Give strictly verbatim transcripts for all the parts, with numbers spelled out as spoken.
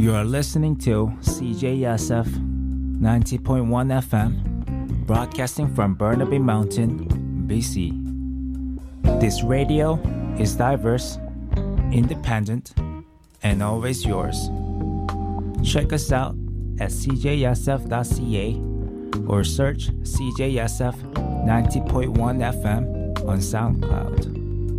You are listening to C J S F ninety point one F M, broadcasting from Burnaby Mountain, B C. This radio is diverse, independent, and always yours. Check us out at c j s f dot c a or search C J S F ninety point one F M on SoundCloud.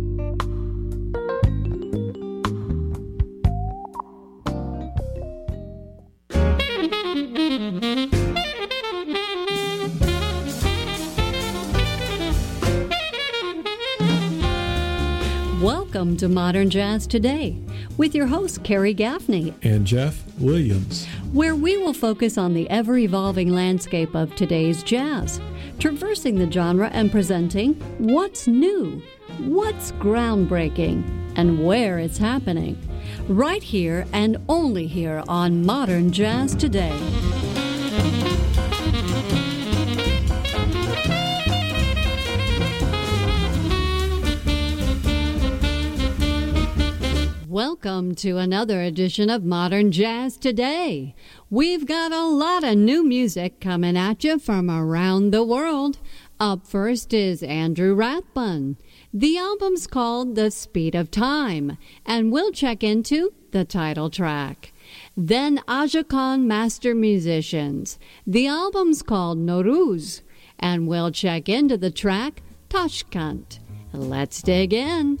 Welcome to Modern Jazz Today with your host, Carrie Gaffney and Jeff Williams, where we will focus on the ever-evolving landscape of today's jazz, traversing the genre and presenting what's new, what's groundbreaking, and where it's happening, right here and only here on Modern Jazz Today. Welcome to another edition of Modern Jazz Today. We've got a lot of new music coming at you from around the world. Up first is Andrew Rathbun. The album's called The Speed of Time, and we'll check into the title track. Then Aja Khan Master Musicians. The album's called Nowruz, and we'll check into the track Tashkent. Let's dig in.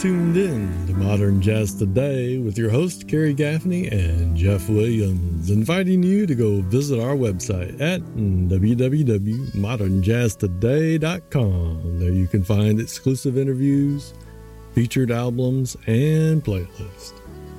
tuned in to Modern Jazz Today with your hosts Kerry Gaffney and Jeff Williams, inviting you to go visit our website at w w w dot modern jazz today dot com. There you can find exclusive interviews, featured albums, and playlists.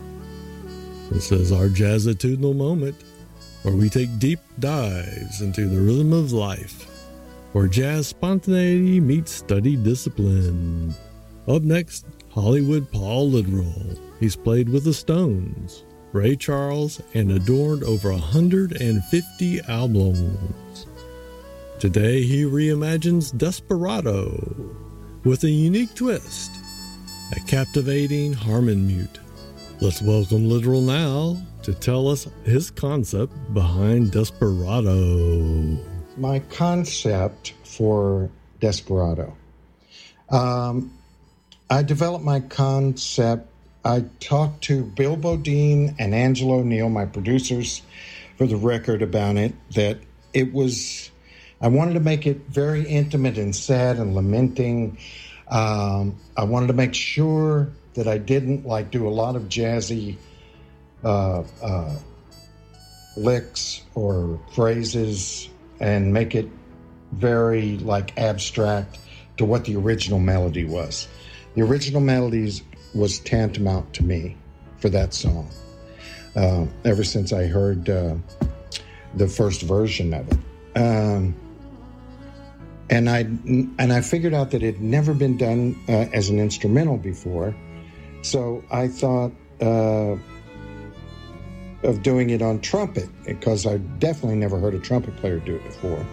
This is our jazzitudinal moment where we take deep dives into the rhythm of life, where jazz spontaneity meets studied discipline. Up next, Hollywood Paul Litourell. He's played with the Stones, Ray Charles, and adorned over one hundred fifty albums. Today he reimagines Desperado with a unique twist, a captivating harmon mute. Let's welcome Litourell now to tell us his concept behind Desperado. My concept for Desperado. Um, I developed my concept. I talked to Bill Bodine and Angelo O'Neill, my producers for the record, about it, that it was, I wanted to make it very intimate and sad and lamenting. Um, I wanted to make sure that I didn't like do a lot of jazzy uh, uh, licks or phrases and make it very like abstract to what the original melody was. The original melodies was tantamount to me for that song. Uh, ever since I heard uh, the first version of it, um, and I and I figured out that it had never been done uh, as an instrumental before, so I thought uh, of doing it on trumpet because I definitely never heard a trumpet player do it before.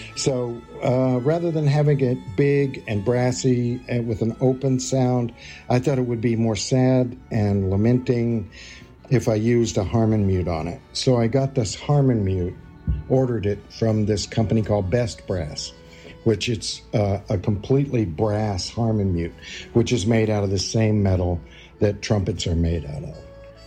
So uh, rather than having it big and brassy and with an open sound, I thought it would be more sad and lamenting if I used a harmon mute on it. So I got this harmon mute, ordered it from this company called Best Brass, which it's uh, a completely brass harmon mute, which is made out of the same metal that trumpets are made out of.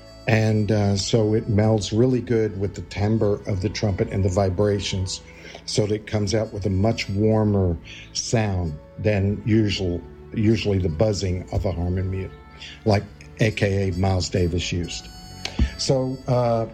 And uh, so it melds really good with the timbre of the trumpet and the vibrations, so that it comes out with a much warmer sound than usual, usually the buzzing of a harmon mute, like A K A Miles Davis used. So uh,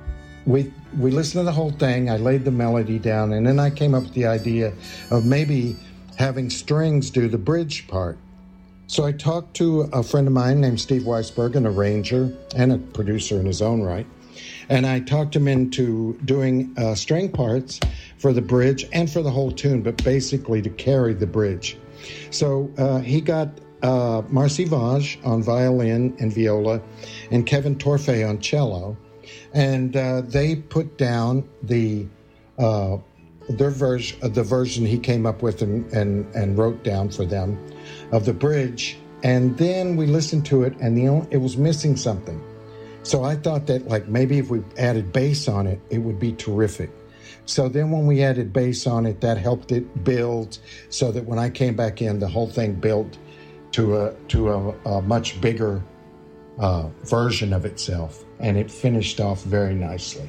we we listened to the whole thing. I laid the melody down, and then I came up with the idea of maybe having strings do the bridge part. So I talked to a friend of mine named Steve Weisberg, an arranger and a producer in his own right. And I talked him into doing uh, string parts for the bridge and for the whole tune, but basically to carry the bridge. So uh, he got uh, Marcy Vage on violin and viola and Kevin Torfey on cello. And uh, they put down the uh, their version, uh, the version he came up with and, and, and wrote down for them of the bridge. And then we listened to it, and the only, it was missing something. So I thought that like maybe if we added bass on it, it would be terrific. So then when we added bass on it, that helped it build so that when I came back in, the whole thing built to a to a, a much bigger uh, version of itself. And it finished off very nicely.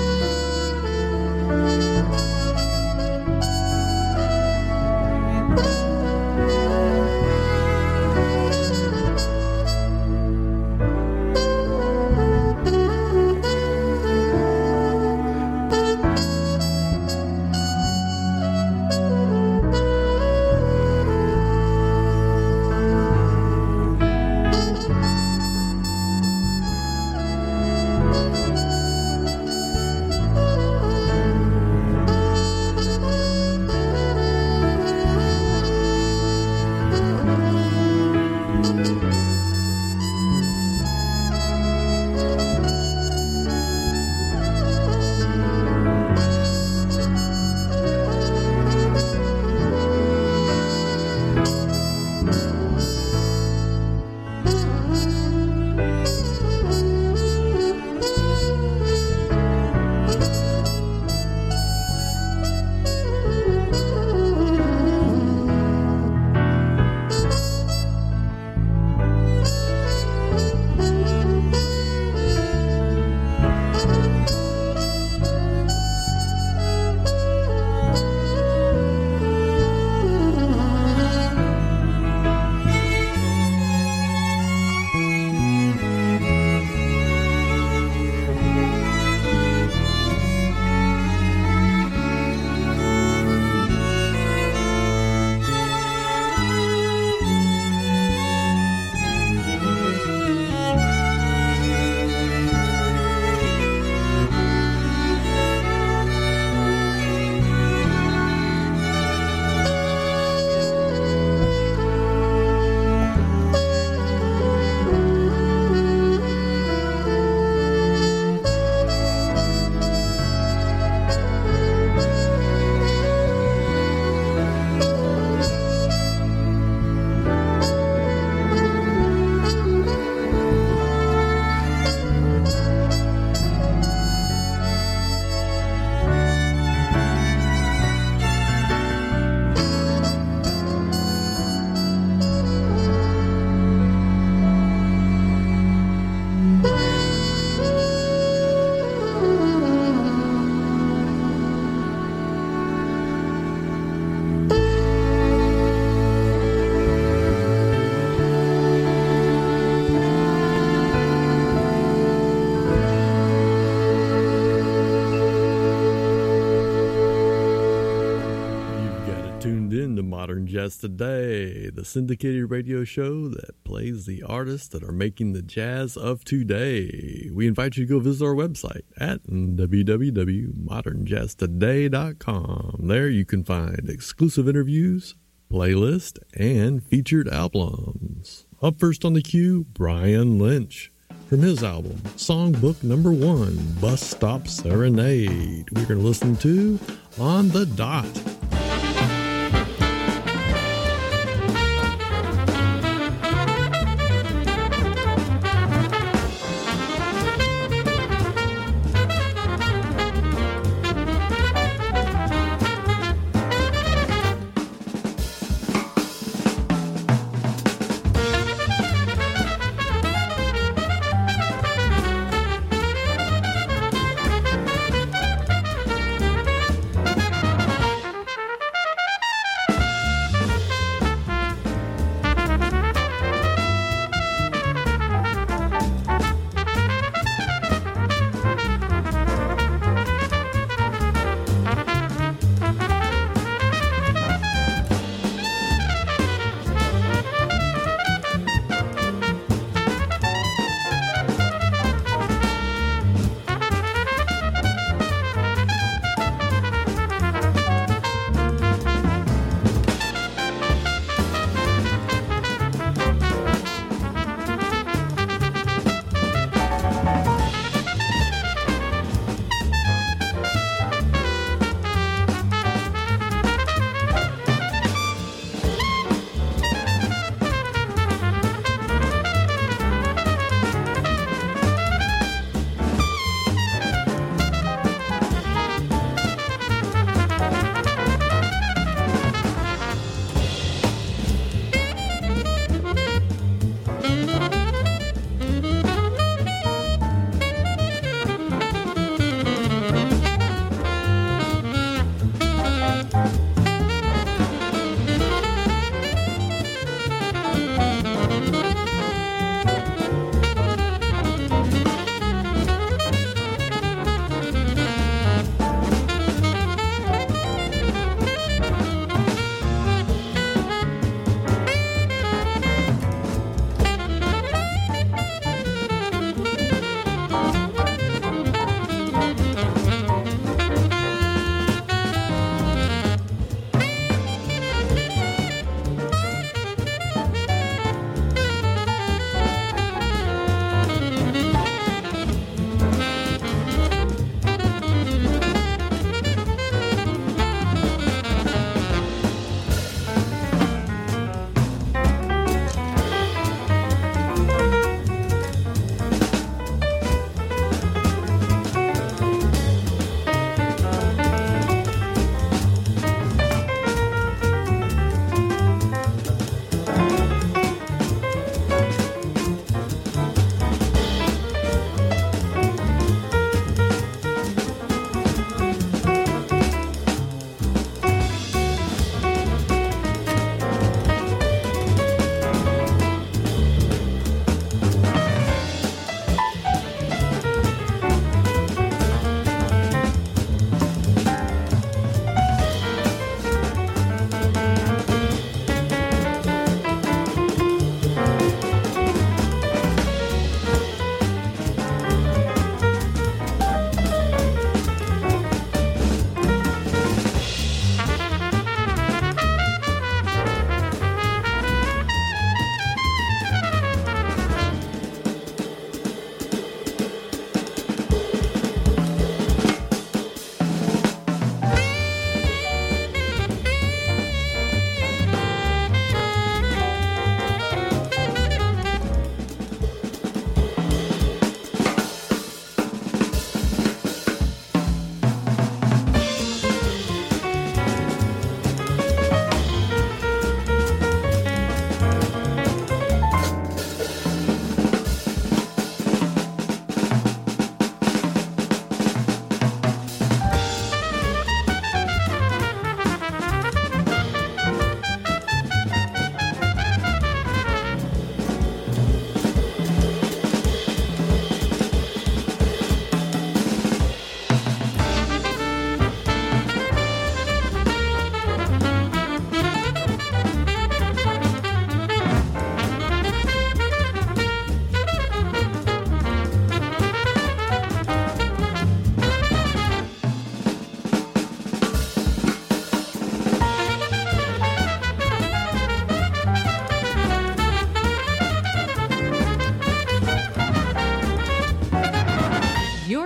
Bye. Modern Jazz Today, the syndicated radio show that plays the artists that are making the jazz of today. We invite you to go visit our website at w w w dot modern jazz today dot com. There you can find exclusive interviews, playlists, and featured albums. Up first on the queue, Brian Lynch. From his album, Songbook Number One, Bus Stop Serenade, we're going to listen to On the Dot.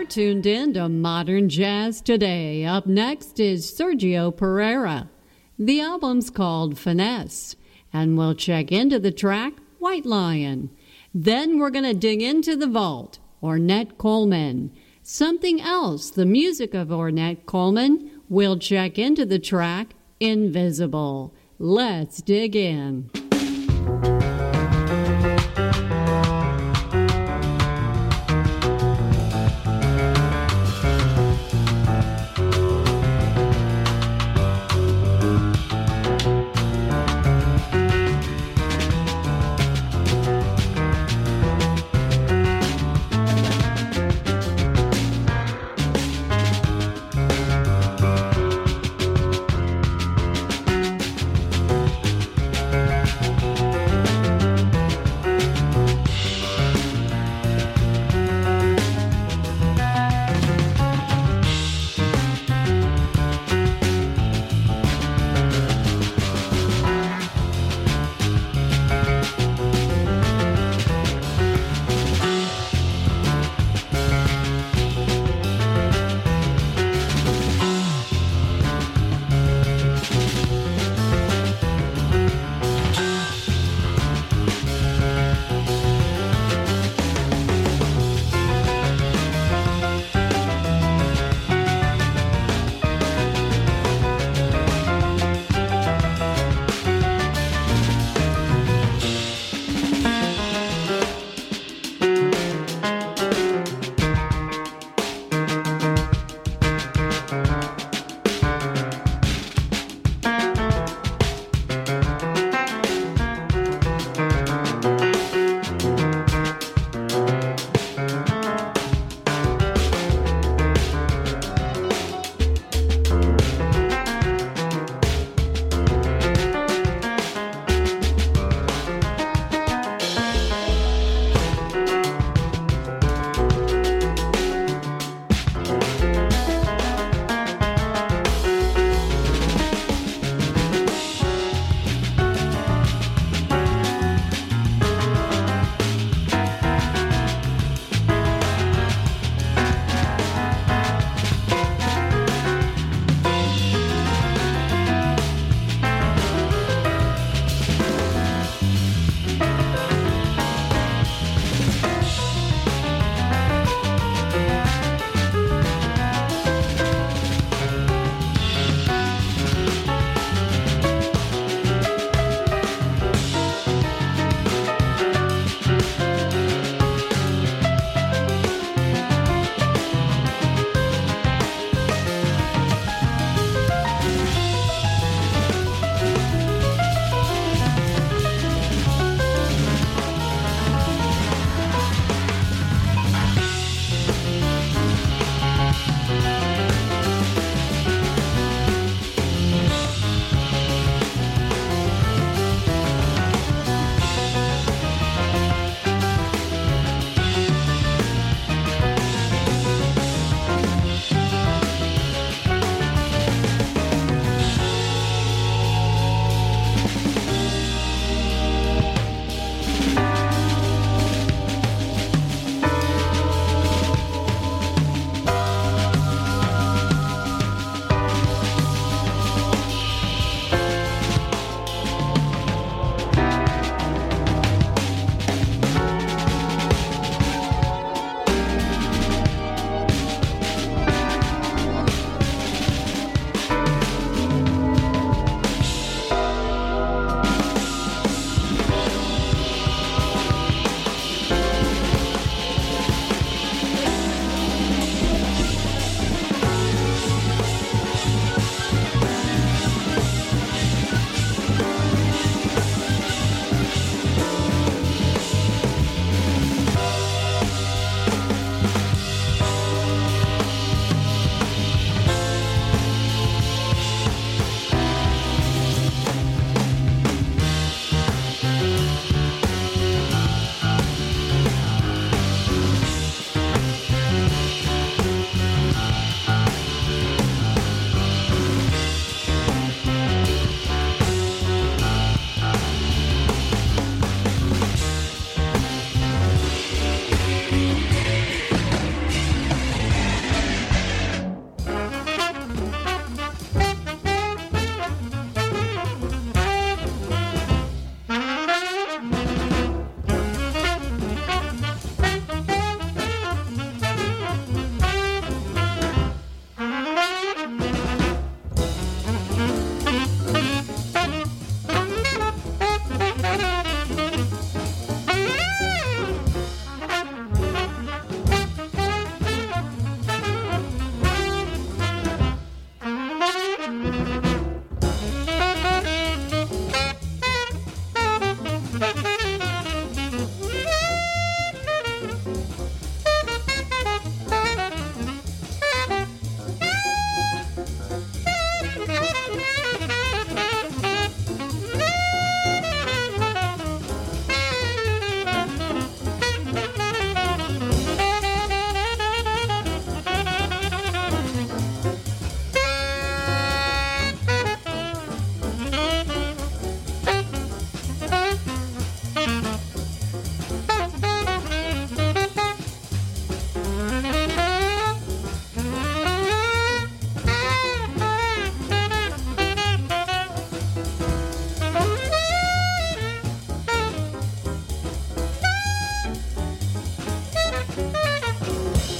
You're tuned in to Modern Jazz Today. Up next is Sergio Pereira. The album's called Finesse, and we'll check into the track White Lion. Then we're going to dig into the vault, Ornette Coleman. Something else, the music of Ornette Coleman. We'll check into the track Invisible. Let's dig in.